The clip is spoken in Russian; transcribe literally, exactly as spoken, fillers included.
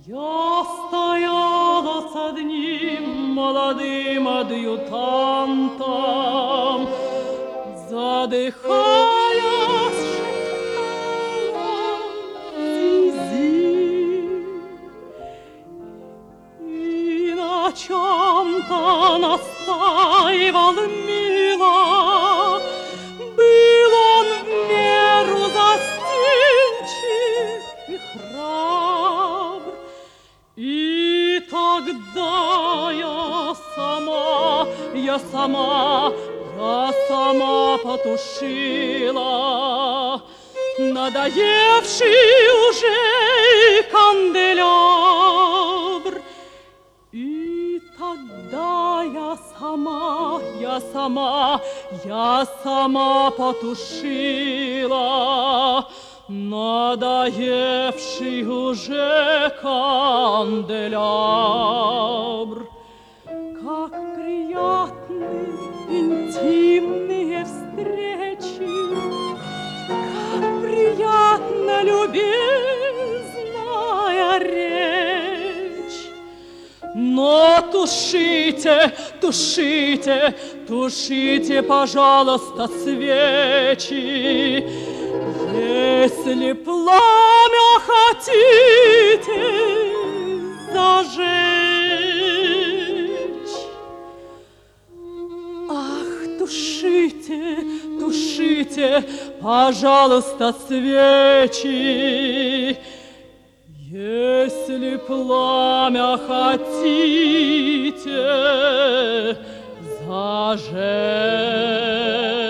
Я стояла с одним молодым адъютантом, задыхаясь, шептала Зизи. И на чем-то настаивал мило. Был он в меру застенчив и храбр. И тогда я сама, я сама, я сама потушила надоевший уже канделябр. И тогда я сама, я сама, я сама потушила надоевший уже канделябр. Как приятны интимные встречи, как приятна любезная речь. Но тушите, тушите, тушите, пожалуйста, свечи, если пламя хотите зажечь. Ах, тушите, тушите, пожалуйста, свечи, если пламя хотите зажечь.